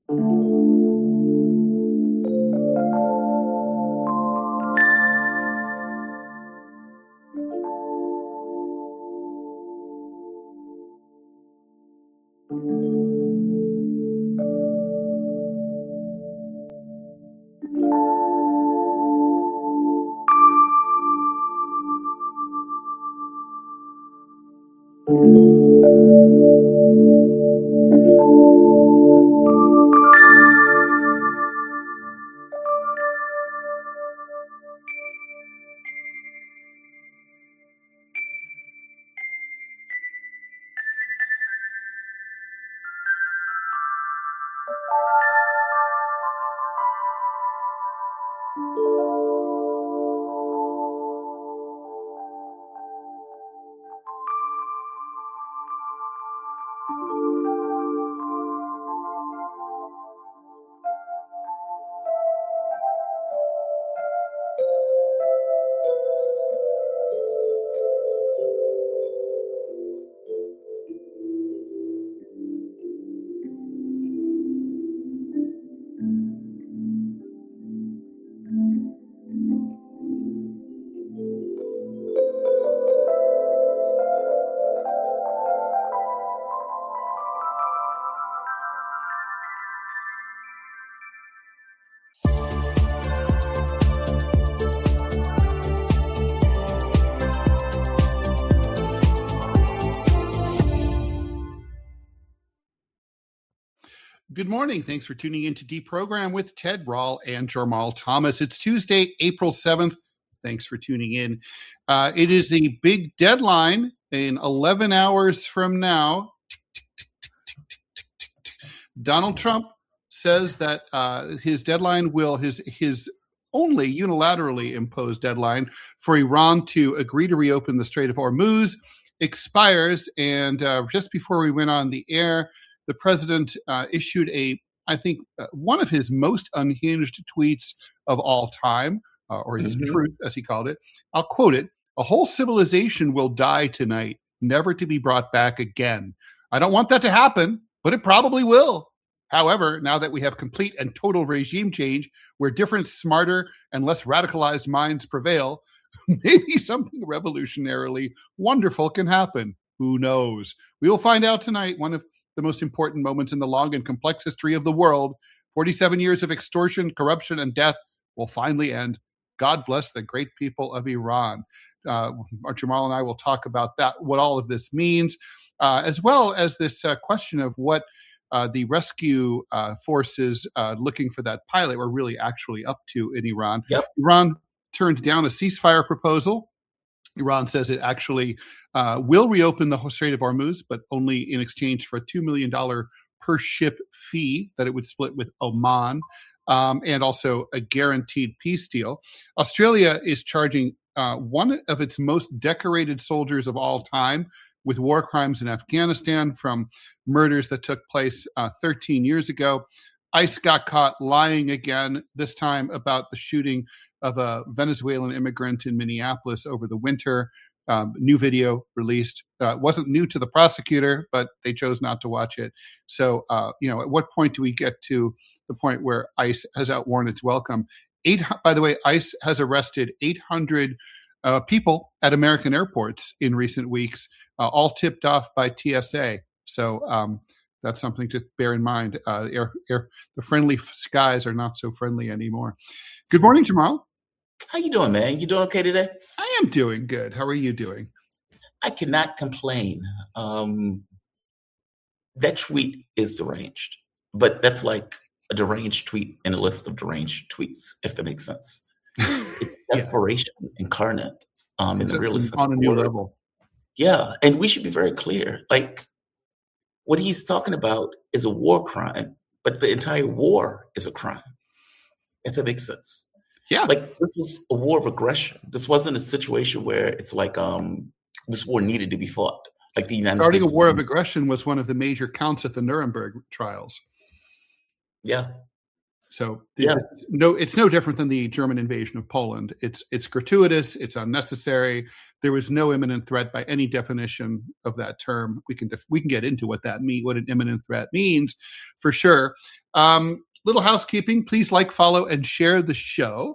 Good morning. Thanks for tuning in to Deprogram with Ted Rall and Jamal Thomas. It's Tuesday, April 7th. Thanks for tuning in. It is the big deadline in 11 hours from now. Donald Trump says that his deadline will, his only unilaterally imposed deadline for Iran to agree to reopen the Strait of Hormuz expires. And just before we went on the air, the president issued one of his most unhinged tweets of all time, or his truth, as he called it. I'll quote it: "A whole civilization will die tonight, never to be brought back again. I don't want that to happen, but it probably will. However, now that we have complete and total regime change, where different, smarter, and less radicalized minds prevail, maybe something revolutionarily wonderful can happen. Who knows? We will find out tonight." One of the most important moments in the long and complex history of the world. 47 years of extortion, corruption, and death will finally end. God bless the great people of Iran. Jamal and I will talk about that, what all of this means, as well as this question of what the rescue forces looking for that pilot were really actually up to in Iran. Yep. Iran turned down a ceasefire proposal. Iran says it actually will reopen the Strait of Hormuz, but only in exchange for a $2 million per ship fee that it would split with Oman, and also a guaranteed peace deal. Australia is charging one of its most decorated soldiers of all time with war crimes in Afghanistan from murders that took place 13 years ago. ICE got caught lying again, this time about the shooting of a Venezuelan immigrant in Minneapolis over the winter. New video released. Wasn't new to the prosecutor, but they chose not to watch it. So, at what point do we get to the point where ICE has outworn its welcome? By the way, ICE has arrested 800 people at American airports in recent weeks, all tipped off by TSA. So that's something to bear in mind. The friendly skies are not so friendly anymore. Good morning, Jamal. How you doing, man? You doing okay today? I am doing good. How are you doing? I cannot complain. That tweet is deranged, but that's like a deranged tweet in a list of deranged tweets, if that makes sense. It's desperation incarnate in the realist on a new level. Yeah, and we should be very clear. Like, what he's talking about is a war crime, but the entire war is a crime, if that makes sense. Yeah. Like, this was a war of aggression. This wasn't a situation where it's like this war needed to be fought. Like the United States. Starting a war of aggression was one of the major counts at the Nuremberg trials. Yeah. So Yeah. it's no different than the German invasion of Poland. It's gratuitous. It's unnecessary. There was no imminent threat by any definition of that term. We can get into what an imminent threat means, for sure. Little housekeeping. Please like, follow, and share the show.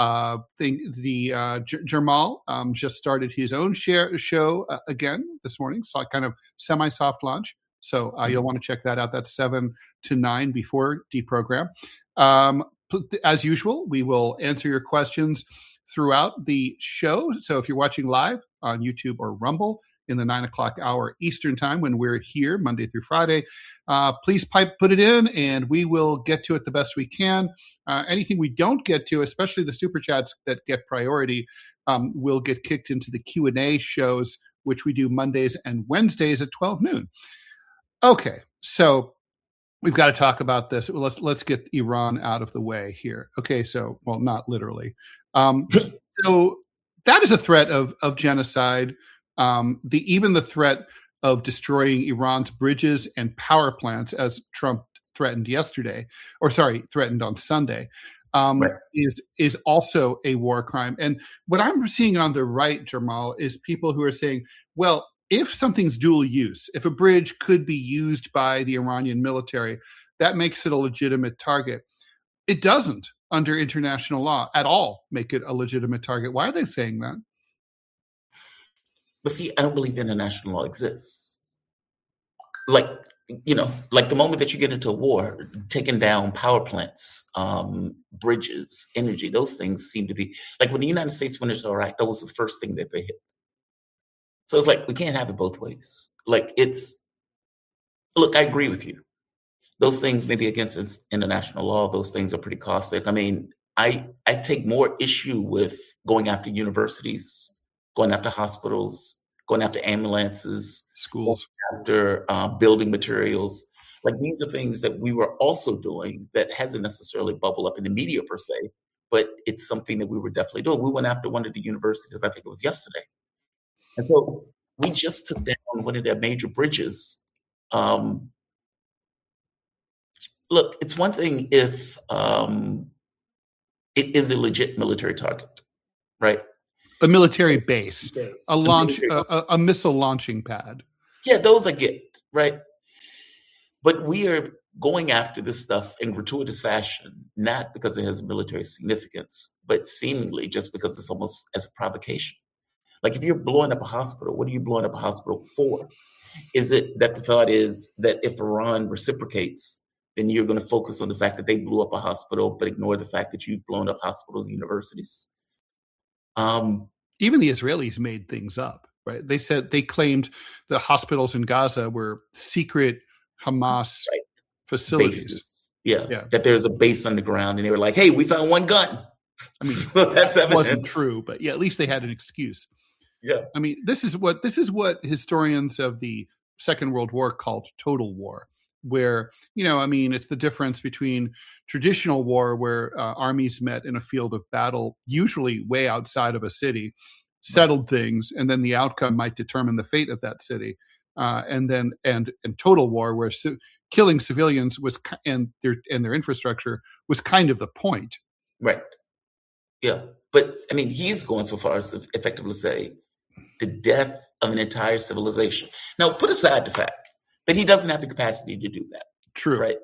Jamal just started his own show again this morning. So kind of semi-soft launch. So you'll want to check that out. That's 7 to 9 before Deprogram. As usual, we will answer your questions throughout the show. So if you're watching live on YouTube or Rumble in the 9 o'clock hour Eastern time when we're here Monday through Friday, please put it in and we will get to it the best we can. Anything we don't get to, especially the super chats that get priority, will get kicked into the Q&A shows, which we do Mondays and Wednesdays at 12 noon. Okay, so we've got to talk about this. Let's get Iran out of the way here. Okay, so, well, not literally. So that is a threat of genocide. Even the threat of destroying Iran's bridges and power plants, as Trump threatened on Sunday, Right. is also a war crime. And what I'm seeing on the right, Jamal, is people who are saying, well, if something's dual use, if a bridge could be used by the Iranian military, that makes it a legitimate target. It doesn't, under international law, at all make it a legitimate target. Why are they saying that? But see, I don't believe international law exists. Like the moment that you get into a war, taking down power plants, bridges, energy, those things seem to be like when the United States went into Iraq, that was the first thing that they hit. So it's like, we can't have it both ways. Look, I agree with you. Those things may be against international law. Those things are pretty costly. I mean, I take more issue with going after universities, going after hospitals, going after ambulances, schools, after building materials. Like, these are things that we were also doing that hasn't necessarily bubbled up in the media per se, but it's something that we were definitely doing. We went after one of the universities, I think it was yesterday. And so we just took down one of their major bridges. Look, it's one thing if it is a legit military target, right? A military base, a missile launching pad. Yeah, those I get, right? But we are going after this stuff in gratuitous fashion, not because it has military significance, but seemingly just because it's almost as a provocation. Like, if you're blowing up a hospital, what are you blowing up a hospital for? Is it that the thought is that if Iran reciprocates, then you're going to focus on the fact that they blew up a hospital, but ignore the fact that you've blown up hospitals and universities? Even the Israelis made things up, right? They claimed the hospitals in Gaza were secret Hamas facilities. Bases. Yeah, that there's a base underground, and they were like, "Hey, we found one gun." I mean, that's that wasn't true, but yeah, at least they had an excuse. Yeah, I mean, this is what historians of the Second World War called total war, where, it's the difference between traditional war, where armies met in a field of battle, usually way outside of a city, settled things, and then the outcome might determine the fate of that city, and total war, where killing civilians and their infrastructure was kind of the point. Right. Yeah, but I mean, he's going so far as to effectively say the death of an entire civilization. Now, put aside the fact that he doesn't have the capacity to do that. True. Right.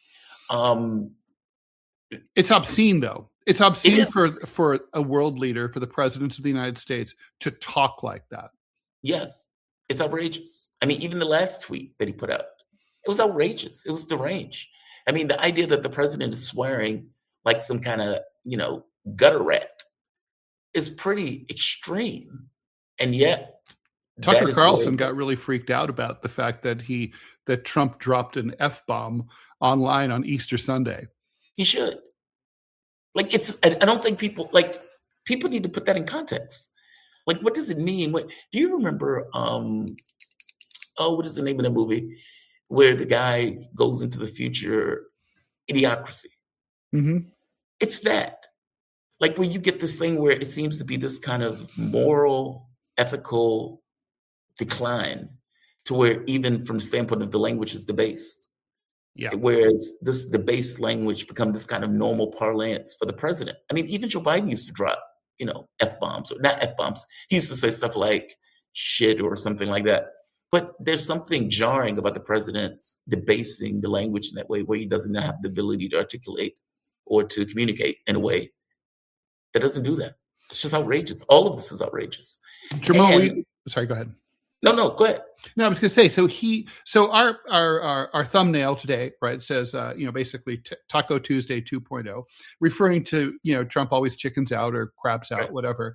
It's obscene, though. It's obscene for a world leader, for the president of the United States, to talk like that. Yes, it's outrageous. I mean, even the last tweet that he put out, it was outrageous. It was deranged. I mean, the idea that the president is swearing like some kind of, gutter rat is pretty extreme. And yet Tucker Carlson got really freaked out about the fact that Trump dropped an F-bomb online on Easter Sunday. He should. Like, I don't think people need to put that in context. Like, what does it mean? Do you remember, what is the name of the movie where the guy goes into the future, Idiocracy? Mm-hmm. It's that. Like, where you get this thing where it seems to be this kind of moral, ethical decline, to where even from the standpoint of the language is debased. Yeah. Whereas the base language become this kind of normal parlance for the president. I mean, even Joe Biden used to drop, F-bombs, or not F-bombs. He used to say stuff like shit or something like that. But there's something jarring about the president debasing the language in that way, where he doesn't have the ability to articulate or to communicate in a way that doesn't do that. It's just outrageous. All of this is outrageous. Jamal, sorry, go ahead. No, go ahead. No, I was going to say, so our thumbnail today, right, says, basically Taco Tuesday 2.0, referring to, Trump always chickens out or craps out, right, whatever.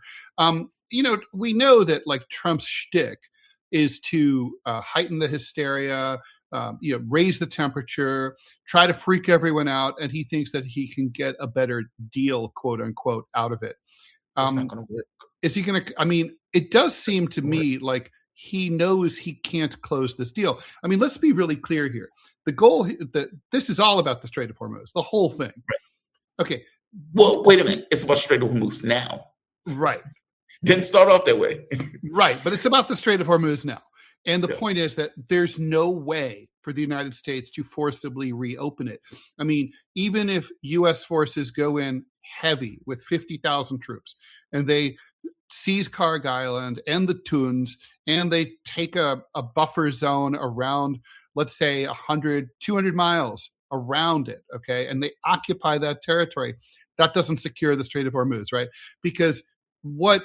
We know that like Trump's shtick is to heighten the hysteria, raise the temperature, try to freak everyone out, and he thinks that he can get a better deal, quote unquote, out of it. It's not going to work. Is he going to? I mean, it does seem to me like he knows he can't close this deal. I mean, let's be really clear here. The goal that this is all about the Strait of Hormuz, the whole thing. Right. Okay. Well, wait a minute. It's about Strait of Hormuz now. Right. Didn't start off that way. Right. But it's about the Strait of Hormuz now. And the point is that there's no way for the United States to forcibly reopen it. I mean, even if U.S. forces go in heavy with 50,000 troops and they seize Karg Island and the Tuns, and they take a buffer zone around, let's say, 100, 200 miles around it, okay, and they occupy that territory, that doesn't secure the Strait of Hormuz, right? Because what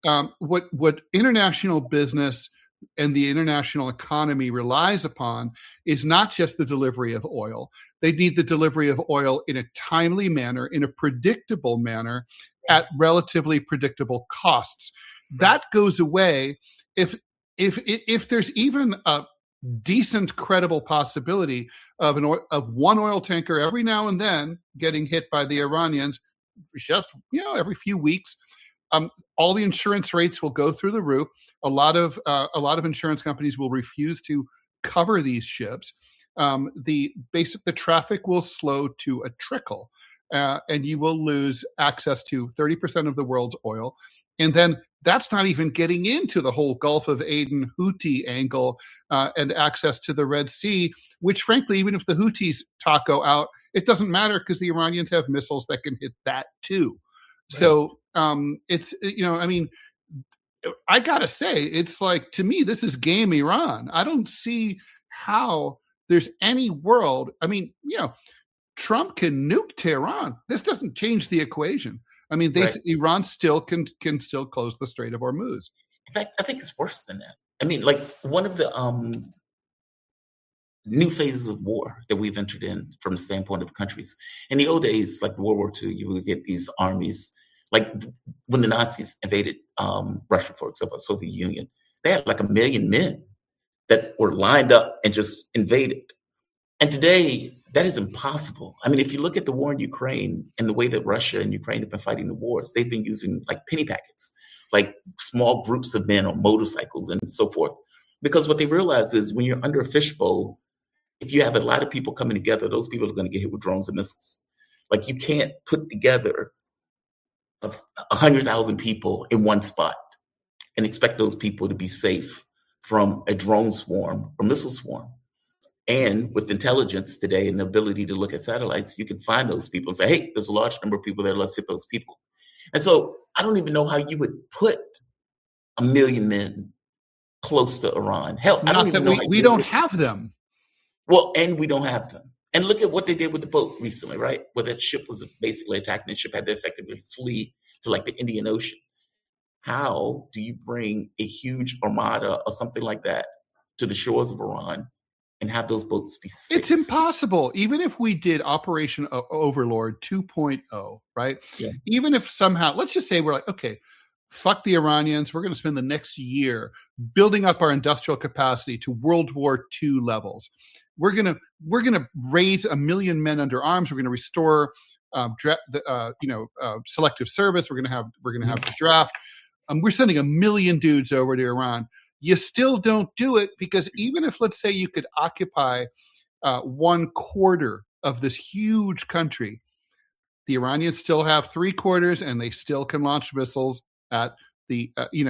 international business and the international economy relies upon is not just the delivery of oil. They need the delivery of oil in a timely manner, in a predictable manner, at relatively predictable costs. That goes away if there's even a decent, credible possibility of one oil tanker every now and then getting hit by the Iranians, just every few weeks. All the insurance rates will go through the roof. A lot of insurance companies will refuse to cover these ships. The traffic will slow to a trickle, and you will lose access to 30% of the world's oil. And then that's not even getting into the whole Gulf of Aden Houthi angle and access to the Red Sea, which frankly, even if the Houthis taco out, it doesn't matter because the Iranians have missiles that can hit that too. Right. So it's, I mean, I gotta say, it's like, to me, this is game Iran. I don't see how there's any world. I mean, Trump can nuke Tehran. This doesn't change the equation. I mean, right. Iran still can still close the Strait of Hormuz. In fact, I think it's worse than that. I mean, like one of the new phases of war that we've entered in from the standpoint of countries. In the old days, like World War II, you would get these armies. Like when the Nazis invaded Russia, for example, the Soviet Union, they had like 1 million men that were lined up and just invaded. And today, that is impossible. I mean, if you look at the war in Ukraine and the way that Russia and Ukraine have been fighting the wars, they've been using like penny packets, like small groups of men on motorcycles and so forth. Because what they realize is when you're under a fishbowl, if you have a lot of people coming together, those people are going to get hit with drones and missiles. Like you can't put together 100,000 people in one spot and expect those people to be safe from a drone swarm or missile swarm. And with intelligence today and the ability to look at satellites, you can find those people and say, hey, there's a large number of people there. Let's hit those people. And so I don't even know how you would put 1 million men close to Iran. Hell, I don't even know. We don't have them. Well, and we don't have them. And look at what they did with the boat recently, right? Where that ship was basically attacked and the ship had to effectively flee to like the Indian Ocean. How do you bring a huge armada or something like that to the shores of Iran and have those boats be safe? It's impossible. Even if we did Operation Overlord 2.0, right? Yeah. Even if somehow, let's just say we're like, okay, fuck the Iranians. We're going to spend the next year building up our industrial capacity to World War II levels. We're gonna raise 1 million men under arms. We're going to restore selective service. We're going to have the draft. We're sending 1 million dudes over to Iran. You still don't do it because even if, let's say, you could occupy 1/4 of this huge country, the Iranians still have 3/4, and they still can launch missiles at the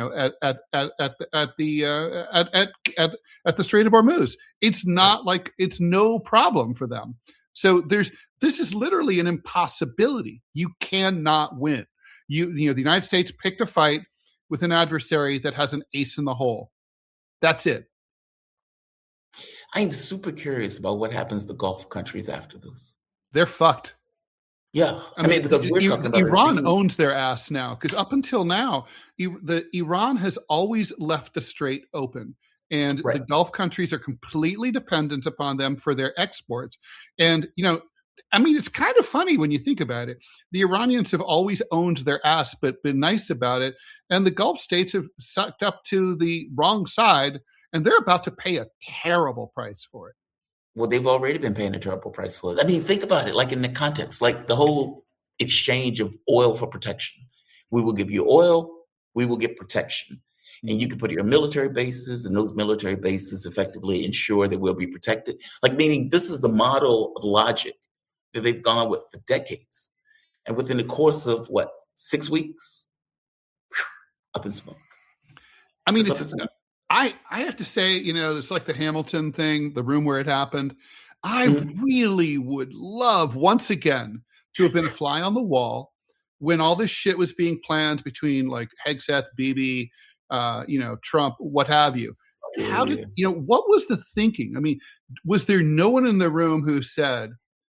at the Strait of Hormuz. It's not like it's no problem for them. So this is literally an impossibility. You cannot win. The United States picked a fight with an adversary that has an ace in the hole. That's it. I'm super curious about what happens to Gulf countries after this. They're fucked. Yeah, I mean, because we're talking about Iran owns their ass now. Because up until now, Iran has always left the strait open, and the Gulf countries are completely dependent upon them for their exports. And I mean, it's kind of funny when you think about it. The Iranians have always owned their ass, but been nice about it, and the Gulf states have sucked up to the wrong side, and they're about to pay a terrible price for it. Well, they've already been paying a terrible price for it. I mean, think about it, like in the context, like the whole exchange of oil for protection. We will give you oil, we will get protection. And you can put your military bases, and those military bases effectively ensure that we'll be protected. Like, meaning this is the model of logic that they've gone with for decades. And within the course of, 6 weeks? Up in smoke. I mean, I have to say, it's like the Hamilton thing, the room where it happened. I really would love, once again, to have been a fly on the wall when all this shit was being planned between like Hegseth, Bibi, Trump, what have you. How did, what was the thinking? I mean, was there no one in the room who said,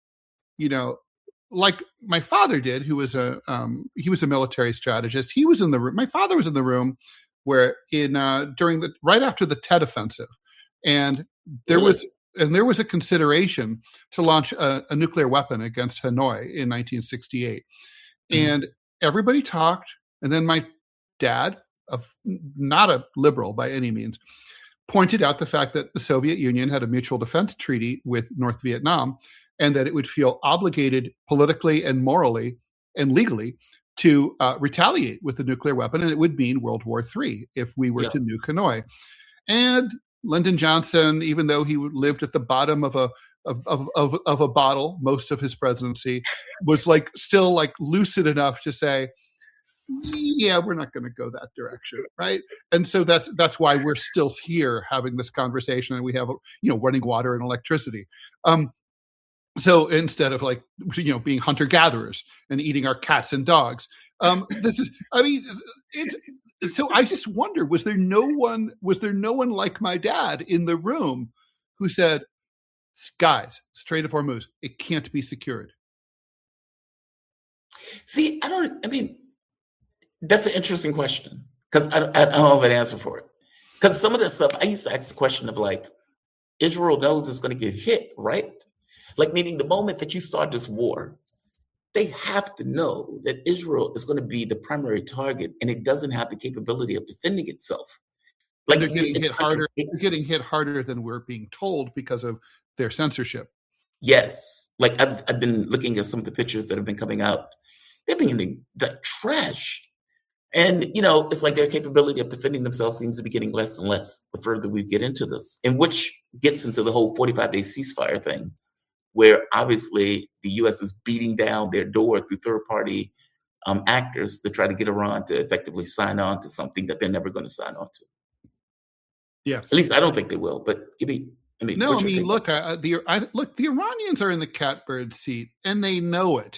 like my father did, who was he was a military strategist. He was in the room. My father was in the room where right after the Tet Offensive, and there was a consideration to launch a nuclear weapon against Hanoi in 1968, and everybody talked, and then my dad, not a liberal by any means, pointed out the fact that the Soviet Union had a mutual defense treaty with North Vietnam, and that it would feel obligated politically and morally and legally to retaliate with a nuclear weapon, and it would mean World War III if we were to nuke Hanoi. And Lyndon Johnson, even though he lived at the bottom of a bottle most of his presidency, was still lucid enough to say, yeah, we're not going to go that direction, right? And so that's why we're still here having this conversation, and we have running water and electricity. So instead of being hunter gatherers and eating our cats and dogs, this is, I mean, so I just wonder, was there no one like my dad in the room who said, guys, Strait of Hormuz, it can't be secured? See, that's an interesting question, because I don't have an answer for it. Because some of that stuff, I used to ask the question of Israel knows it's going to get hit, right? Meaning the moment that you start this war, they have to know that Israel is going to be the primary target, and it doesn't have the capability of defending itself. They're getting hit harder. They're getting hit harder than we're being told because of their censorship. Yes, I've been looking at some of the pictures that have been coming out. They've been getting trashed, and it's like their capability of defending themselves seems to be getting less and less the further we get into this, and which gets into the whole 45-day ceasefire thing, where obviously the U.S. is beating down their door through third-party actors to try to get Iran to effectively sign on to something that they're never going to sign on to. Yeah, at least I don't think they will. But look, the Iranians are in the catbird seat, and they know it.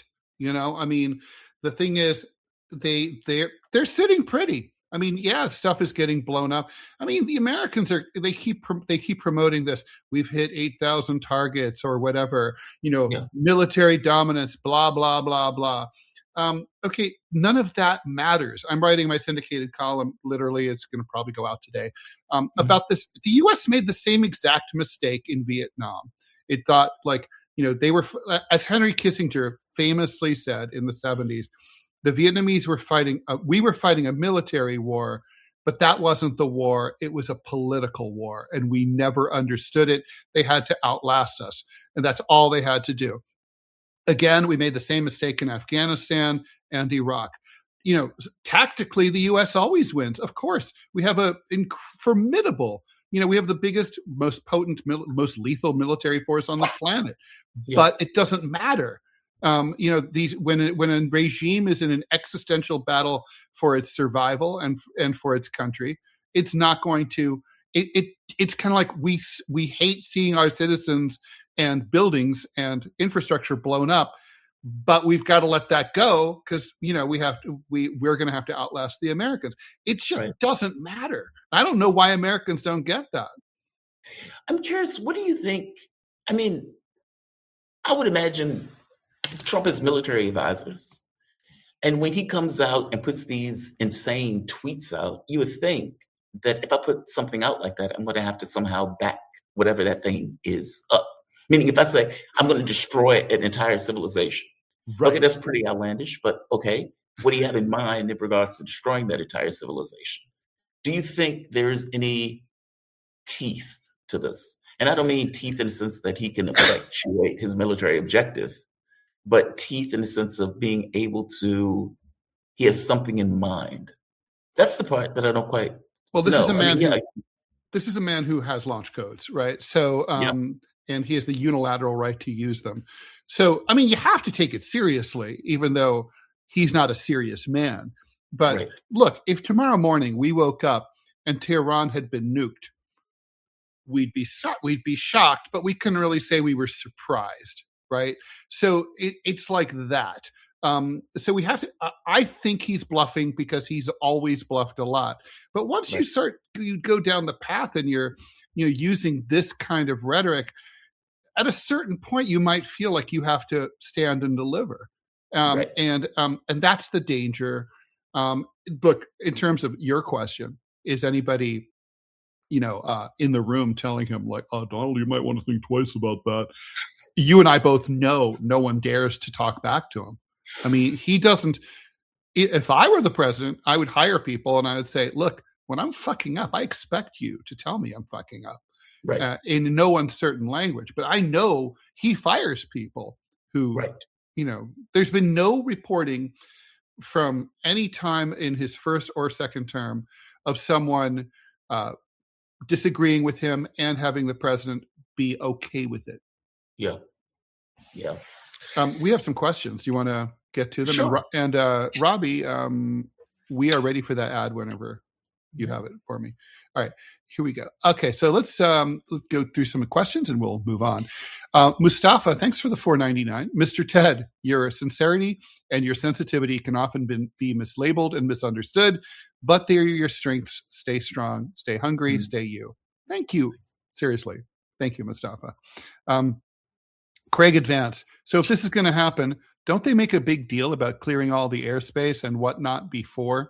The thing is, they're sitting pretty. I mean, yeah, stuff is getting blown up. I mean, the Americans they keep promoting this. We've hit 8,000 targets or whatever, military dominance, blah, blah, blah, blah. Okay, none of that matters. I'm writing my syndicated column. Literally, it's going to probably go out today about this. The U.S. made the same exact mistake in Vietnam. It thought they were, as Henry Kissinger famously said in the 70s, the Vietnamese were fighting, we were fighting a military war, but that wasn't the war. It was a political war, and we never understood it. They had to outlast us, and that's all they had to do. Again, we made the same mistake in Afghanistan and Iraq. Tactically, the U.S. always wins. Of course, we have a formidable, we have the biggest, most potent, most lethal military force on the planet, but it doesn't matter. These when a regime is in an existential battle for its survival and for its country, it's not going to. It's kind of like we hate seeing our citizens and buildings and infrastructure blown up, but we've got to let that go because we're going to have to outlast the Americans. It just doesn't matter. I don't know why Americans don't get that. I'm curious, what do you think? I mean, I would imagine Trump has military advisors. And when he comes out and puts these insane tweets out, you would think that if I put something out like that, I'm going to have to somehow back whatever that thing is up. Meaning if I say, I'm going to destroy an entire civilization. Right. Okay, that's pretty outlandish, but okay. What do you have in mind in regards to destroying that entire civilization? Do you think there's any teeth to this? And I don't mean teeth in the sense that he can effectuate his military objective, but teeth in the sense of being able to, he has something in mind. That's the part that I don't quite know. This is a man who has launch codes, right? So, and he has the unilateral right to use them. So, I mean, you have to take it seriously, even though he's not a serious man. But look, if tomorrow morning we woke up and Tehran had been nuked, we'd be shocked, but we couldn't really say we were surprised, right? So it's like that. So we have to. I think he's bluffing because he's always bluffed a lot. But once you go down the path and you're using this kind of rhetoric, at a certain point you might feel like you have to stand and deliver, and that's the danger. Look, in terms of your question, is anybody in the room telling him like, oh, Donald, you might want to think twice about that? You and I both know no one dares to talk back to him. I mean, he doesn't. If I were the president, I would hire people and I would say, look, when I'm fucking up, I expect you to tell me I'm fucking up in no uncertain language. But I know he fires people who, there's been no reporting from any time in his first or second term of someone disagreeing with him and having the president be okay with it. Yeah. We have some questions. Do you want to get to them? Sure. And Robbie, we are ready for that ad whenever you have it for me. All right, here we go. Okay, so let's go through some questions and we'll move on. Mustafa, thanks for the $4.99. Mr. Ted, your sincerity and your sensitivity can often be mislabeled and misunderstood, but they're your strengths. Stay strong, stay hungry, stay you. Thank you. Seriously. Thank you, Mustafa. Craig Advance. So if this is going to happen, don't they make a big deal about clearing all the airspace and whatnot before?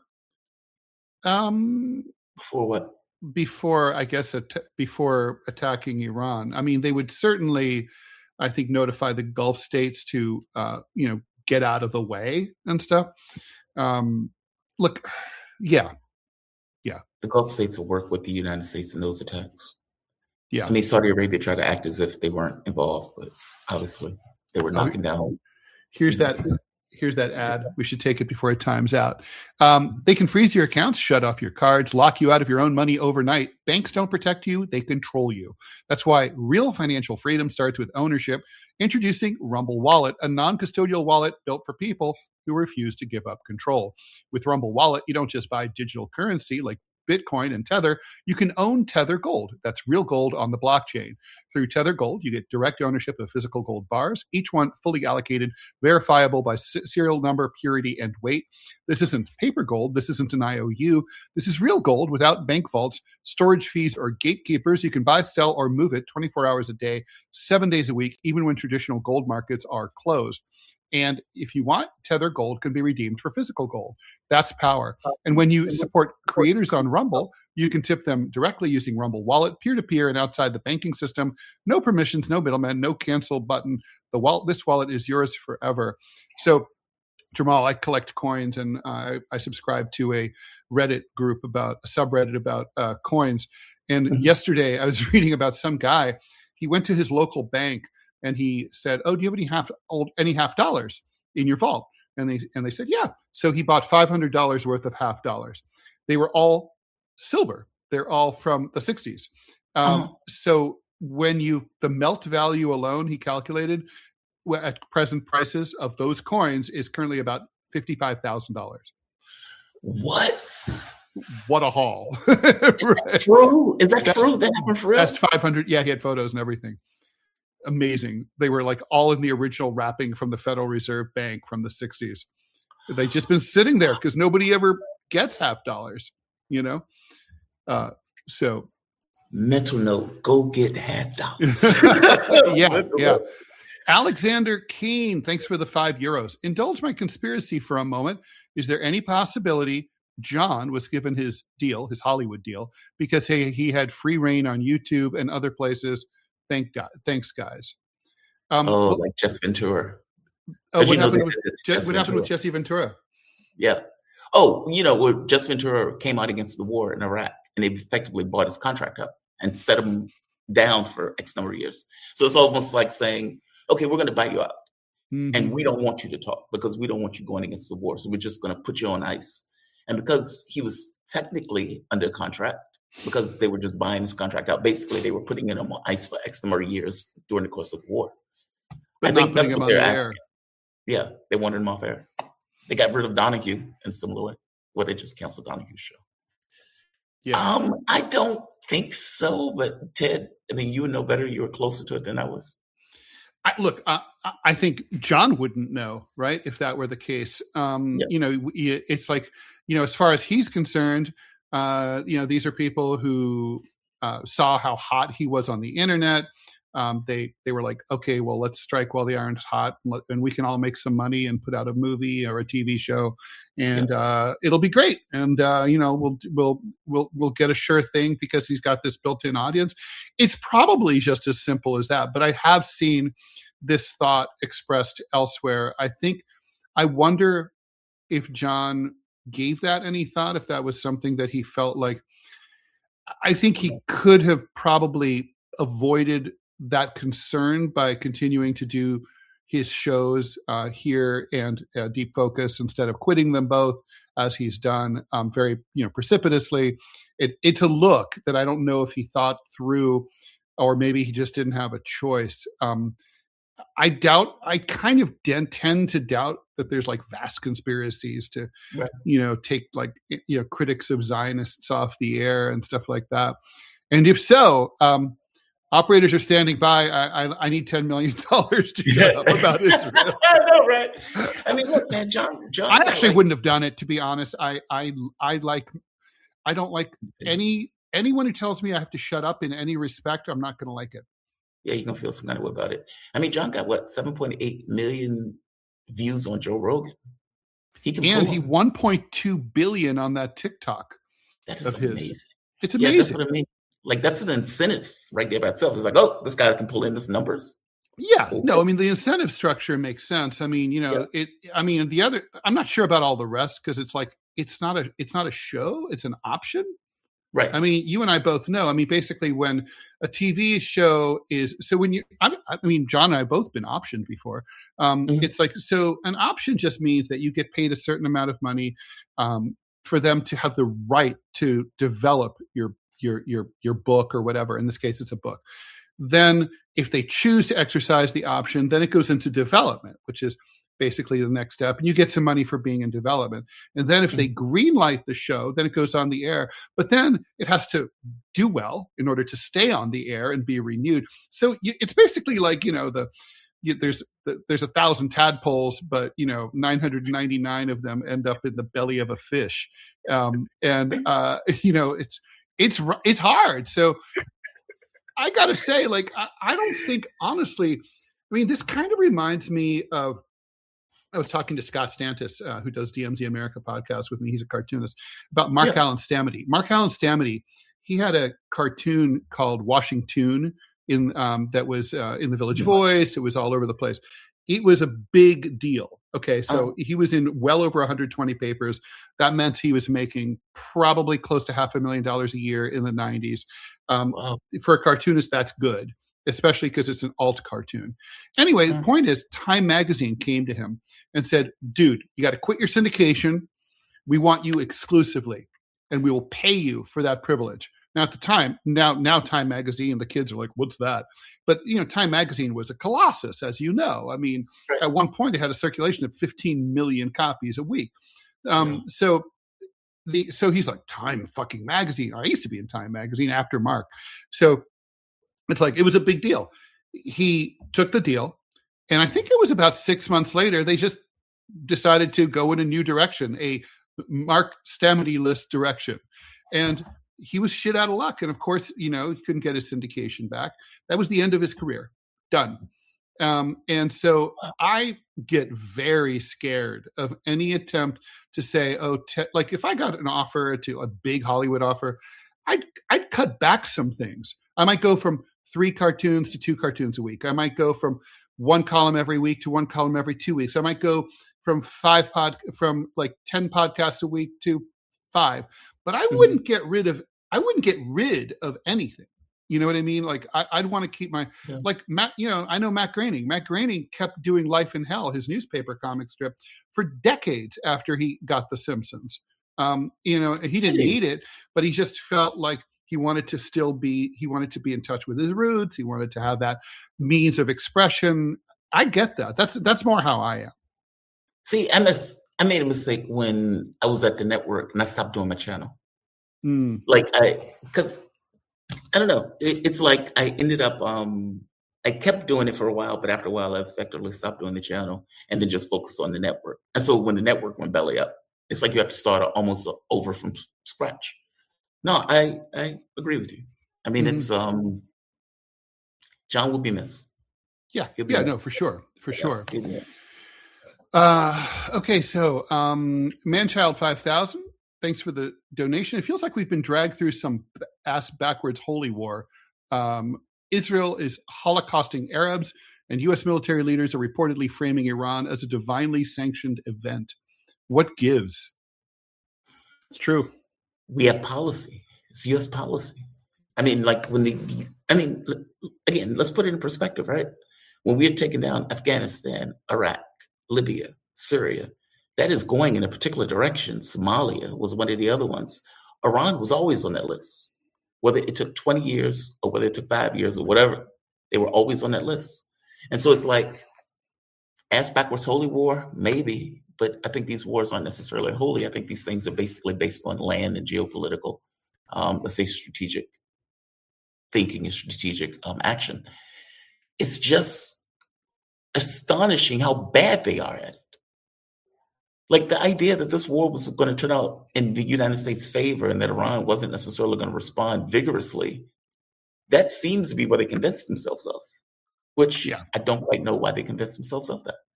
Before what? Before, I guess, before attacking Iran. I mean, they would certainly, I think, notify the Gulf states to, get out of the way and stuff. Look, yeah. The Gulf states will work with the United States in those attacks. Yeah. I mean, Saudi Arabia tried to act as if they weren't involved, but obviously they were knocking down. Here's that ad. We should take it before it times out. They can freeze your accounts, shut off your cards, lock you out of your own money overnight. Banks don't protect you. They control you. That's why real financial freedom starts with ownership. Introducing Rumble Wallet, a non-custodial wallet built for people who refuse to give up control. With Rumble Wallet, you don't just buy digital currency like Bitcoin and Tether, you can own Tether Gold. That's real gold on the blockchain. Through Tether Gold, you get direct ownership of physical gold bars, each one fully allocated, verifiable by serial number, purity, and weight. This isn't paper gold. This isn't an IOU. This is real gold without bank vaults, storage fees, or gatekeepers. You can buy, sell, or move it 24 hours a day, 7 days a week, even when traditional gold markets are closed. And if you want, Tether Gold can be redeemed for physical gold. That's power. And when you support creators on Rumble, you can tip them directly using Rumble Wallet, peer-to-peer and outside the banking system. No permissions, no middleman, no cancel button. This wallet is yours forever. So, Jamal, I collect coins, and I subscribe to a Reddit group a subreddit about coins. And yesterday I was reading about some guy. He went to his local bank and he said, "Oh, do you have any half dollars in your vault?" And they said, "Yeah." So he bought $500 worth of half dollars. They were all silver. They're all from the 60s. So when the melt value alone, he calculated, at present prices of those coins is currently about $55,000. What? What a haul! Is that true? Is that true? That happened for real? That's 500. Yeah, he had photos and everything. Amazing. They were like all in the original wrapping from the Federal Reserve Bank from the 60s. They've just been sitting there because nobody ever gets half dollars, you know? So mental note, go get half dollars. Yeah. Alexander Keene, thanks for the €5. Indulge my conspiracy for a moment. Is there any possibility John was given his deal, his Hollywood deal, because he had free reign on YouTube and other places? Thanks, guys. Like Jesse Ventura. What happened with Jesse Ventura? Yeah. Oh, where Jesse Ventura came out against the war in Iraq, and they effectively bought his contract up and set him down for X number of years. So it's almost like saying, okay, we're going to buy you out. Mm-hmm. And we don't want you to talk because we don't want you going against the war. So we're just going to put you on ice. And because he was technically under contract, because they were just buying his contract out, basically they were putting him on ice for X number of years during the course of the war. But not putting him on the air. Yeah, they wanted him off air. They got rid of Donahue in a similar way. Well, they just canceled Donahue's show. Yeah. I don't think so, but Ted, I mean, you would know better. You were closer to it than I was. I think John wouldn't know, right? If that were the case, it's like, as far as he's concerned, these are people who saw how hot he was on the internet. They were like, okay, well, let's strike while the iron's hot, and we can all make some money and put out a movie or a TV show, and it'll be great. And we'll get a sure thing because he's got this built-in audience. It's probably just as simple as that. But I have seen this thought expressed elsewhere. I wonder if John gave that any thought, if that was something that he felt like. I think he could have probably avoided that concern by continuing to do his shows here and Deep Focus instead of quitting them both, as he's done very precipitously. It's a look that I don't know if he thought through, or maybe he just didn't have a choice. I kind of tend to doubt that there's like vast conspiracies to, take like, critics of Zionists off the air and stuff like that. And if so, operators are standing by. I need $10 million to shut up about Israel. I know, right? I mean, look, man, John. I actually wouldn't have done it, to be honest. I don't like anyone who tells me I have to shut up in any respect. I'm not going to like it. Yeah, you're going to feel some kind of way about it. I mean, John got 7.8 million views on Joe Rogan. He 1.2 billion on that TikTok. That is amazing. It's amazing. Yeah, that's what I mean. Like, that's an incentive right there by itself. It's like, oh, this guy can pull in this numbers. Yeah, okay. No, I mean, the incentive structure makes sense. I mean, the other, I'm not sure about all the rest because it's like, it's not a show. It's an option. Right. I mean, you and I both know. I mean, basically, when a TV show is John and I have both been optioned before. It's like, so an option just means that you get paid a certain amount of money for them to have the right to develop your book or whatever. In this case, it's a book. Then, if they choose to exercise the option, then it goes into development, which is basically the next step, and you get some money for being in development. And then if they greenlight the show, then it goes on the air, but then it has to do well in order to stay on the air and be renewed. So it's basically like, there's 1,000 tadpoles, but 999 of them end up in the belly of a fish. It's hard. So I got to say, like, I don't think, honestly, I mean, this kind of reminds me of, I was talking to Scott Stantis, who does DMZ America podcast with me. He's a cartoonist, about Mark Allen Stamety. Mark Allen Stamety, he had a cartoon called Washington that was in the Village Voice. It was all over the place. It was a big deal. Okay, so he was in well over 120 papers. That meant he was making probably close to $500,000 a year in the 90s. For a cartoonist, that's good, especially because it's an alt cartoon. Anyway, the point is, Time Magazine came to him and said, dude, you got to quit your syndication. We want you exclusively, and we will pay you for that privilege. Now at the time, now Time Magazine, the kids are like, what's that? But Time Magazine was a colossus, as you know. I mean, Right. at one point it had a circulation of 15 million copies a week. So he's like, Time fucking Magazine. I used to be in Time Magazine after Mark. So it's like, it was a big deal. He took the deal, and I think it was about 6 months later, they just decided to go in a new direction, a Mark Stamety-less direction. And he was shit out of luck. And of course, he couldn't get his syndication back. That was the end of his career. Done. And so I get very scared of any attempt to say, like if I got an offer to a big Hollywood offer, I'd cut back some things. I might go from 3 cartoons to 2 cartoons a week. I might go from 1 column every week to 1 column every 2 weeks. I might go from 10 podcasts a week to 5. But I wouldn't get rid of anything. You know what I mean? Like I'd want to keep like Matt, I know Matt Groening. Matt Groening kept doing Life in Hell, his newspaper comic strip, for decades after he got The Simpsons. He didn't need it, but he just felt like he wanted to be in touch with his roots. He wanted to have that means of expression. I get that. That's more how I am. See, I made a mistake when I was at the network and I stopped doing my channel. Because I don't know. It's like I ended up, I kept doing it for a while, but after a while I effectively stopped doing the channel and then just focused on the network. And so when the network went belly up, it's like you have to start almost over from scratch. No, I agree with you. I mean, it's John will be missed. Yeah, no, for sure. Okay, so Manchild 5000, thanks for the donation. It feels like we've been dragged through some ass backwards holy war. Israel is holocausting Arabs, and U.S. military leaders are reportedly framing Iran as a divinely sanctioned event. What gives? It's true. We have policy. It's U.S. policy. I mean, again, let's put it in perspective, right? When we had taken down Afghanistan, Iraq, Libya, Syria, that is going in a particular direction. Somalia was one of the other ones. Iran was always on that list. Whether it took 20 years or whether it took 5 years or whatever, they were always on that list. And so it's like, ass backwards holy war, maybe, but I think these wars aren't necessarily holy. I think these things are basically based on land and geopolitical, let's say strategic thinking and strategic action. It's just astonishing how bad they are at it. Like the idea that this war was going to turn out in the United States' favor and that Iran wasn't necessarily going to respond vigorously, that seems to be what they convinced themselves of, which I don't quite know why they convinced themselves of that.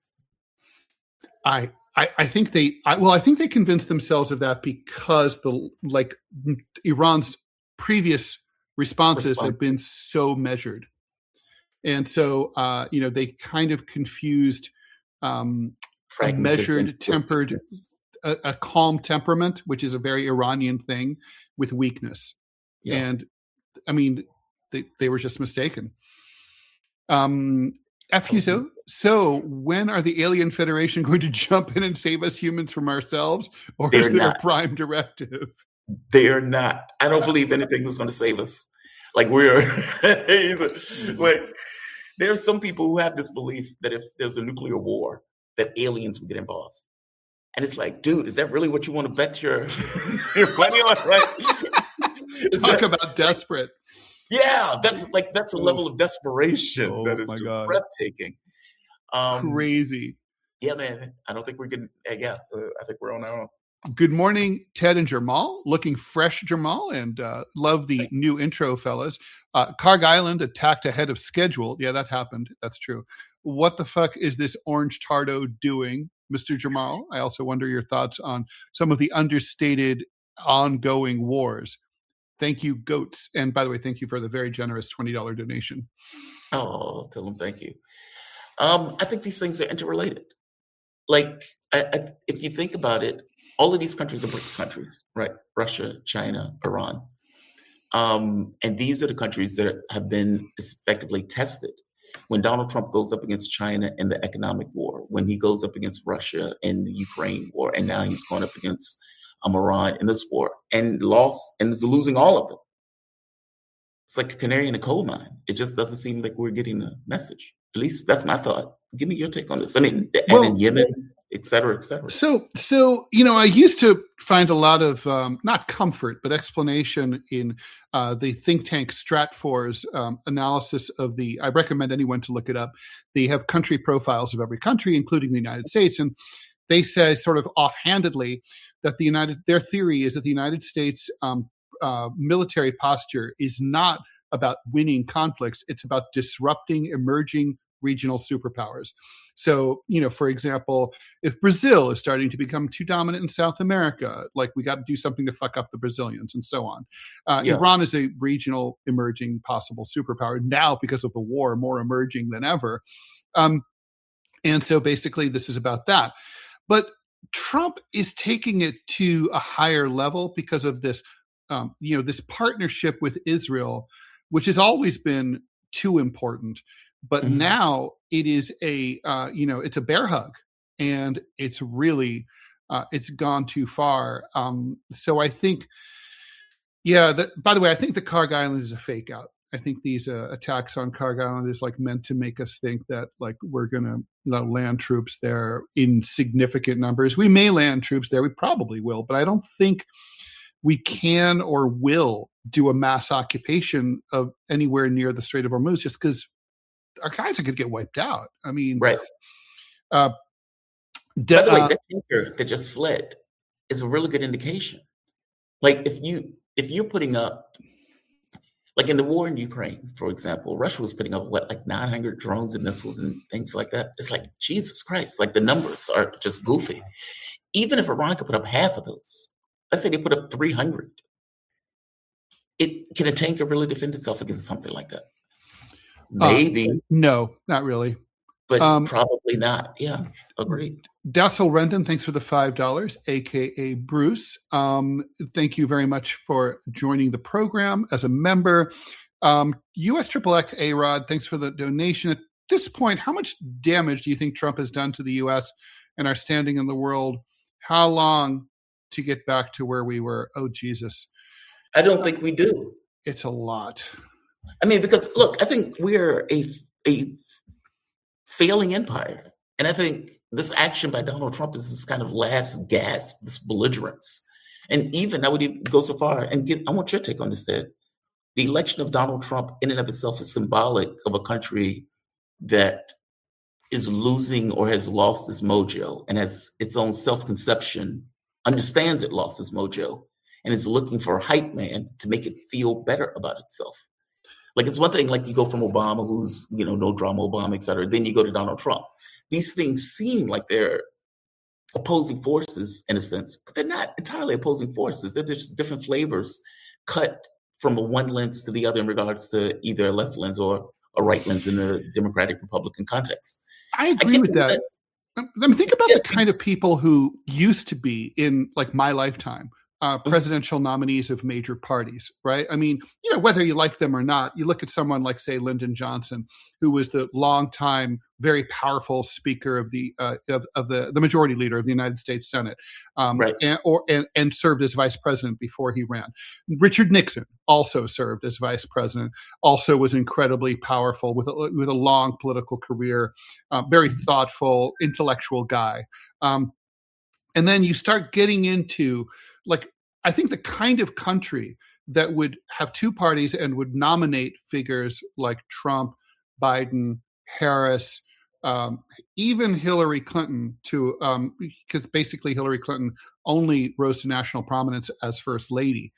I think they convinced themselves of that because Iran's previous responses have been so measured. And so, they kind of confused a measured, tempered, a calm temperament, which is a very Iranian thing, with weakness. Yeah. And I mean, they were just mistaken. Fuso, so when are the Alien Federation going to jump in and save us humans from ourselves? Or is there a prime directive? They are not. I don't believe anything is going to save us. Like there are some people who have this belief that if there's a nuclear war, that aliens would get involved. And it's like, dude, is that really what you want to bet your money on? Right? Talk about desperate. Yeah, that's a level of desperation that is just breathtaking. Crazy. Yeah, man. I don't think we can. I think we're on our own. Good morning, Ted and Jamal. Looking fresh, Jamal, and love the new intro, fellas. Karg Island attacked ahead of schedule. Yeah, that happened. That's true. What the fuck is this orange tardo doing, Mr. Jamal? I also wonder your thoughts on some of the understated ongoing wars. Thank you, goats. And by the way, thank you for the very generous $20 donation. Oh, tell them thank you. I think these things are interrelated. Like, if you think about it, all of these countries are BRICS countries, right? Russia, China, Iran. And these are the countries that have been effectively tested. When Donald Trump goes up against China in the economic war, when he goes up against Russia in the Ukraine war, and now he's going up against Iran in this war, and lost and is losing all of them. It's like a canary in a coal mine. It just doesn't seem like we're getting the message. At least that's my thought. Give me your take on this. I mean, and in Yemen, et cetera, et cetera. So I used to find a lot of not comfort but explanation in the think tank Stratfor's analysis of I recommend anyone to look it up. They have country profiles of every country, including the United States, and they say sort of offhandedly that their theory is that the United States military posture is not about winning conflicts. It's about disrupting emerging regional superpowers. So, for example, if Brazil is starting to become too dominant in South America, like we got to do something to fuck up the Brazilians and so on. Iran is a regional emerging possible superpower now because of the war, more emerging than ever. And so basically this is about that. But Trump is taking it to a higher level because of this, this partnership with Israel, which has always been too important. But now it is it's a bear hug, and it's really, it's gone too far. So I think, by the way, I think the Kharg Island is a fake out. I think these attacks on Kharg Island is like meant to make us think that like we're going to land troops there in significant numbers. We may land troops there. We probably will, but I don't think we can or will do a mass occupation of anywhere near the Strait of Hormuz just because our guys are going to get wiped out. I mean, right. By the way, that tanker that just fled is a really good indication. Like if you're putting up, like in the war in Ukraine, for example, Russia was putting up like 900 drones and missiles and things like that. It's like, Jesus Christ, like the numbers are just goofy. Even if Iran could put up half of those, let's say they put up 300, can a tanker really defend itself against something like that? Maybe. No, not really. But probably not. Yeah, agreed. Dassel Rendon, thanks for the $5, a.k.a. Bruce. Thank you very much for joining the program as a member. US XXX A-Rod, thanks for the donation. At this point, how much damage do you think Trump has done to the U.S. and our standing in the world? How long to get back to where we were? Oh, Jesus. I don't think we do. It's a lot. I mean, because look, I think we're a failing empire. And I think this action by Donald Trump is this kind of last gasp, this belligerence. And even I would even go so far and I want your take on this, Ted. The election of Donald Trump in and of itself is symbolic of a country that is losing or has lost its mojo and has its own self-conception, understands it lost its mojo, and is looking for a hype man to make it feel better about itself. Like it's one thing, like you go from Obama, who's, no drama Obama, et cetera. Then you go to Donald Trump. These things seem like they're opposing forces in a sense, but they're not entirely opposing forces. They're just different flavors cut from one lens to the other in regards to either a left lens or a right lens in the Democratic Republican context. I agree with that. I mean, think about the kind of people who used to be in like my lifetime. Presidential nominees of major parties, right? I mean, whether you like them or not, you look at someone like, say, Lyndon Johnson, who was the longtime, very powerful speaker of the majority leader of the United States Senate, right. and served as vice president before he ran. Richard Nixon also served as vice president, also was incredibly powerful with a long political career, very thoughtful, intellectual guy. And then you start getting into I think the kind of country that would have two parties and would nominate figures like Trump, Biden, Harris, even Hillary Clinton because basically Hillary Clinton only rose to national prominence as first lady,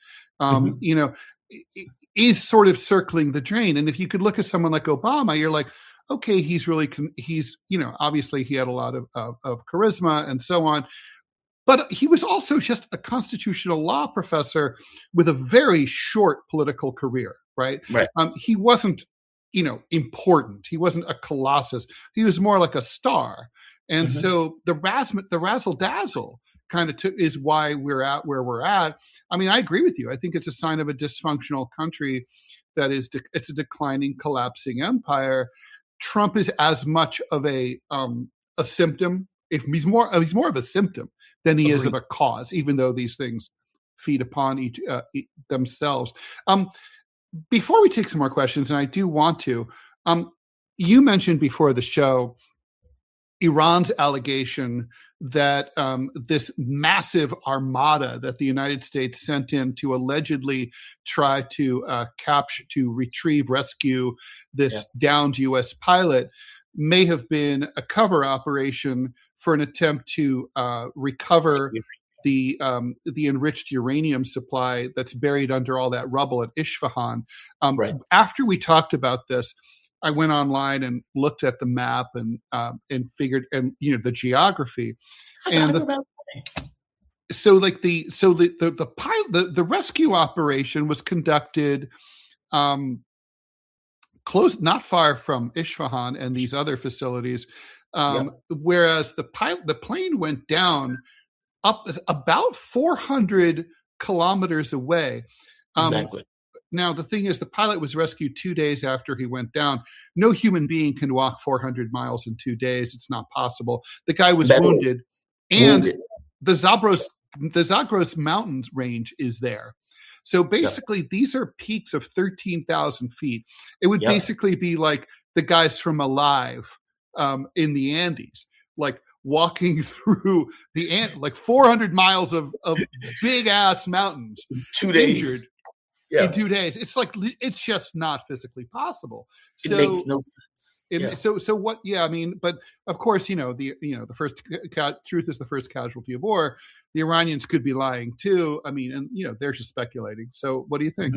is sort of circling the drain. And if you could look at someone like Obama, you're like, okay, he's obviously he had a lot of charisma and so on. But he was also just a constitutional law professor with a very short political career, right? Right. He wasn't, important. He wasn't a colossus. He was more like a star. And so the razzle dazzle kind of is why we're at where we're at. I mean, I agree with you. I think it's a sign of a dysfunctional country that it's a declining, collapsing empire. Trump is as much of a symptom. If he's more of a symptom than he is of a cause, even though these things feed upon each themselves. before we take some more questions, and I do want to, you mentioned before the show Iran's allegation that this massive armada that the United States sent in to allegedly try to retrieve, rescue this downed U.S. pilot may have been a cover operation for an attempt to recover the enriched uranium supply that's buried under all that rubble at Isfahan. After we talked about this, I went online and looked at the map and figured, and the geography, and the rescue operation was conducted close, not far from Isfahan and these other facilities, whereas the plane went down up about 400 kilometers away. Exactly. Now, the thing is, the pilot was rescued 2 days after he went down. No human being can walk 400 miles in 2 days. It's not possible. The guy was wounded. And the Zagros Mountains range is there. So basically, these are peaks of 13,000 feet. It would basically be like the guys from Alive in the Andes, like walking through like 400 miles of big-ass mountains. 2 days. Injured. In 2 days. It's like, it's just not physically possible. So, it makes no sense. So what? Yeah, I mean, but of course, the first truth is the first casualty of war. The Iranians could be lying too. I mean, and they're just speculating. So what do you think?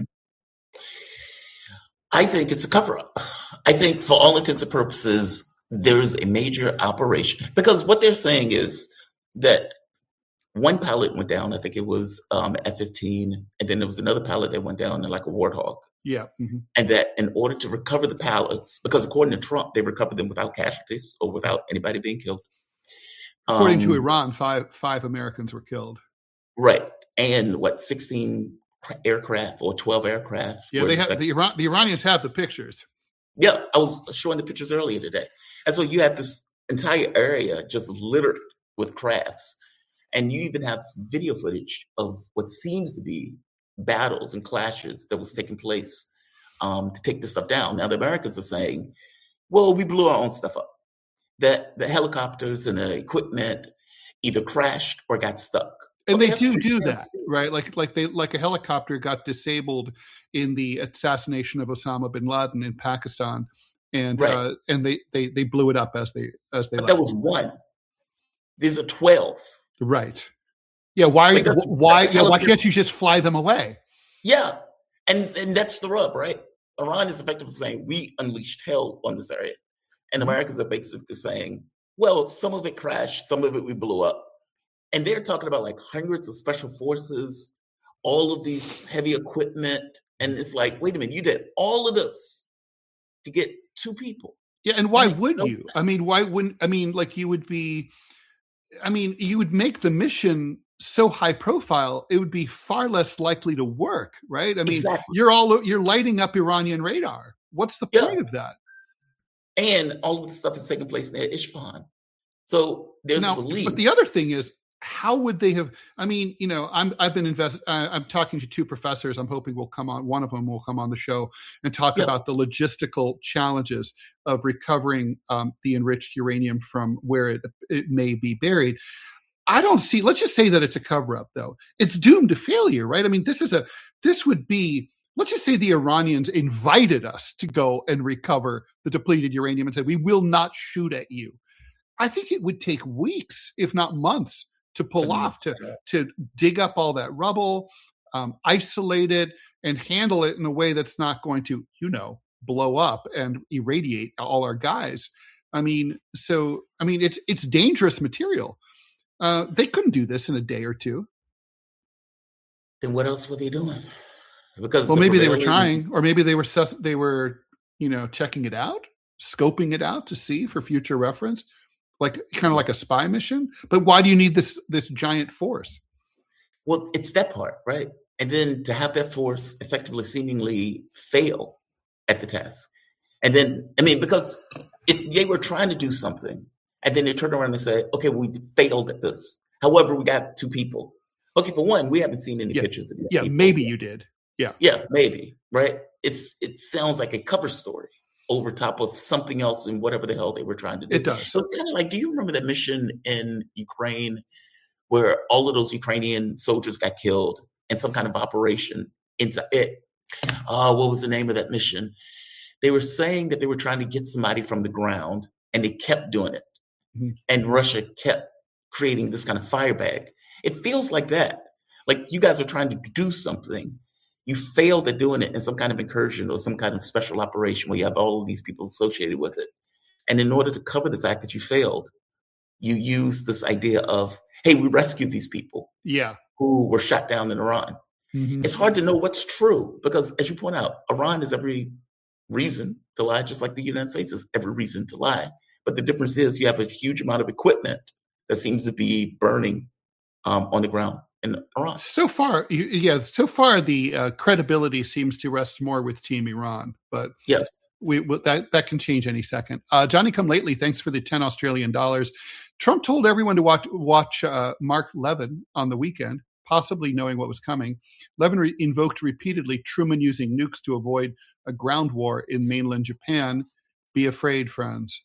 I think it's a cover-up. I think for all intents and purposes, there's a major operation, because what they're saying is that one pilot went down. I think it was F-15, and then there was another pilot that went down in like a Warthog. Yeah. Mm-hmm. And that in order to recover the pilots, because according to Trump, they recovered them without casualties or without anybody being killed. According to Iran, five Americans were killed. Right. And 16 aircraft or 12 aircraft. Yeah, they have the Iranians have the pictures. Yeah, I was showing the pictures earlier today. And so you have this entire area just littered with crafts. And you even have video footage of what seems to be battles and clashes that was taking place to take this stuff down. Now, the Americans are saying, well, we blew our own stuff up. That the helicopters and the equipment either crashed or got stuck. And they do that, right? Like a helicopter got disabled in the assassination of Osama bin Laden in Pakistan, and they blew it up as they but left. That was one. These are 12. Right. Yeah. Why can't you just fly them away? Yeah. And that's the rub, right? Iran is effectively saying we unleashed hell on this area. And Americans are basically saying, well, some of it crashed, some of it we blew up. And they're talking about like hundreds of special forces, all of these heavy equipment. And it's like, wait a minute, you did all of this to get 2 people. Yeah. And why would you? Sense. I mean, why wouldn't, I mean, like you would make the mission so high profile, it would be far less likely to work, right? I mean, you're lighting up Iranian radar. What's the point of that? And all of the stuff is taking place near Isfahan. So there's a belief. But the other thing is, how would they have? I mean, I'm talking to 2 professors. I'm hoping one of them will come on the show and talk about the logistical challenges of recovering the enriched uranium from where it may be buried. I don't see. Let's just say that it's a cover-up, though. It's doomed to failure, right? I mean, this would be. Let's just say the Iranians invited us to go and recover the depleted uranium and said, we will not shoot at you. I think it would take weeks, if not months, to pull off, to dig up all that rubble, isolate it, and handle it in a way that's not going to, blow up and irradiate all our guys. I mean, it's dangerous material. They couldn't do this in a day or 2. Then what else were they doing? Because maybe they were trying, or maybe they were checking it out, scoping it out to see for future reference, like kind of like a spy mission. But why do you need this giant force? Well, it's that part, right? And then to have that force effectively seemingly fail at the task. And then, because if they were trying to do something and then they turn around and say, okay, we failed at this. However, we got 2 people. Okay, for one, we haven't seen any pictures of these people. Maybe you did. Yeah. Yeah, maybe, right? it sounds like a cover story over top of something else and whatever the hell they were trying to do. It does. So it's kind of like, do you remember that mission in Ukraine where all of those Ukrainian soldiers got killed in some kind of operation into it? What was the name of that mission? They were saying that they were trying to get somebody from the ground, and they kept doing it. Mm-hmm. And Russia kept creating this kind of firebag. It feels like that. Like you guys are trying to do something. You failed at doing it in some kind of incursion or some kind of special operation where you have all of these people associated with it. And in order to cover the fact that you failed, you use this idea of, hey, we rescued these people who were shot down in Iran. Mm-hmm. It's hard to know what's true because, as you point out, Iran has every reason to lie, just like the United States has every reason to lie. But the difference is you have a huge amount of equipment that seems to be burning on the ground in Iran. So far, the credibility seems to rest more with Team Iran. But yes, that can change any second. Johnny Come Lately, thanks for the $10 Australian. Trump told everyone to watch Mark Levin on the weekend, possibly knowing what was coming. Levin invoked repeatedly Truman using nukes to avoid a ground war in mainland Japan. Be afraid, friends.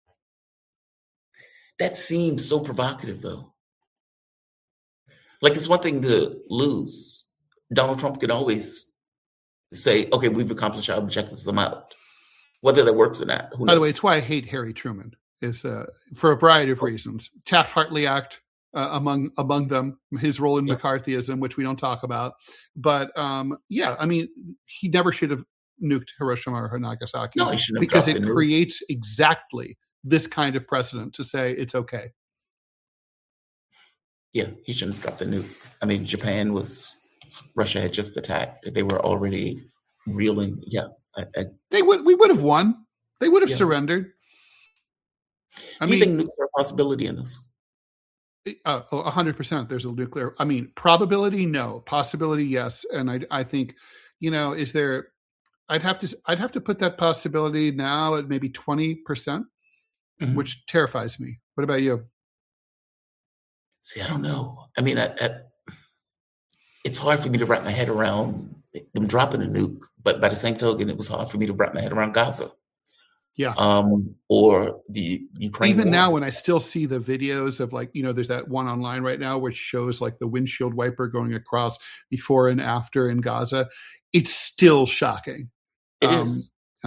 That seems so provocative, though. Like, it's one thing to lose. Donald Trump can always say, okay, we've accomplished our objectives, I'm out. Whether that works or not, who knows? By the way, it's why I hate Harry Truman, is for a variety of reasons. Taft-Hartley Act, among them, his role in McCarthyism, which we don't talk about. But, he never should have nuked Hiroshima or Nagasaki. No, he shouldn't have. Because it creates exactly this kind of precedent to say it's okay. Yeah, he shouldn't have dropped the nuke. I mean, Russia had just attacked. They were already reeling. Yeah. We would have won. They would have surrendered. Do you think nukes are a possibility in this? 100%. There's a nuclear. I mean, probability, no. Possibility, yes. And I think, is there? I'd have to put that possibility now at maybe 20%, which terrifies me. What about you? See, I don't know. I mean, it's hard for me to wrap my head around them dropping a nuke, but by the same token, it was hard for me to wrap my head around Gaza. Yeah. Or the Ukraine. Even war. Now, when I still see the videos of there's that one online right now which shows like the windshield wiper going across before and after in Gaza, it's still shocking. It is.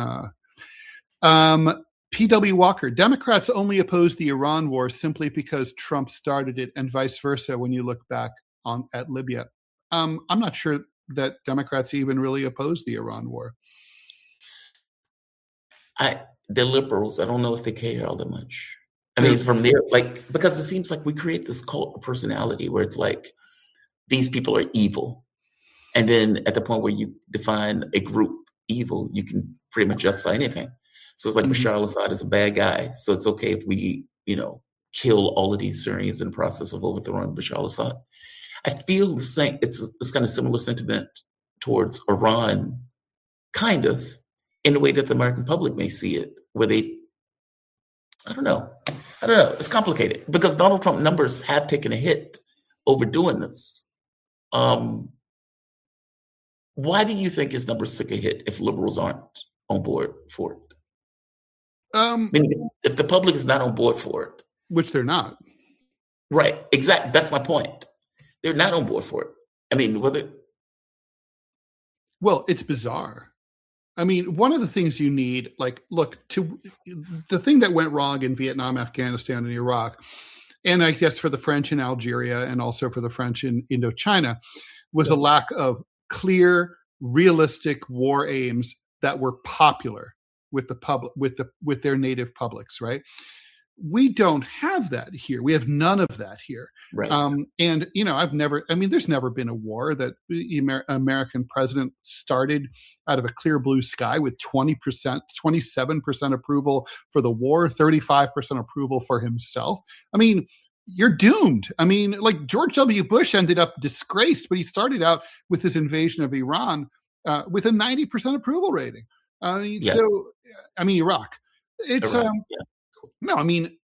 P.W. Walker, Democrats only oppose the Iran war simply because Trump started it and vice versa when you look back at Libya. I'm not sure that Democrats even really oppose the Iran war. The liberals, I don't know if they care all that much. I mean, from there, because it seems like we create this cult of personality where it's like, these people are evil. And then at the point where you define a group evil, you can pretty much justify anything. So it's like Bashar al-Assad is a bad guy. So it's okay if we, kill all of these Syrians in the process of overthrowing Bashar al-Assad. I feel the same. It's this kind of similar sentiment towards Iran, kind of, in the way that the American public may see it, where I don't know. It's complicated because Donald Trump numbers have taken a hit over doing this. Why do you think his numbers took a hit if liberals aren't on board for it? I mean, if the public is not on board for it. Which they're not. Right. Exactly. That's my point. They're not on board for it. I mean, Well, it's bizarre. I mean, one of the things you need, the thing that went wrong in Vietnam, Afghanistan, and Iraq, and I guess for the French in Algeria and also for the French in Indochina, was a lack of clear, realistic war aims that were popular with the public, with their native publics, right? We don't have that here. We have none of that here. Right. And, there's never been a war that the American president started out of a clear blue sky with 20%, 27% approval for the war, 35% approval for himself. I mean, you're doomed. I mean, like George W. Bush ended up disgraced, but he started out with his invasion of Iran with a 90% approval rating. Iraq. It's Iraq, no, I mean,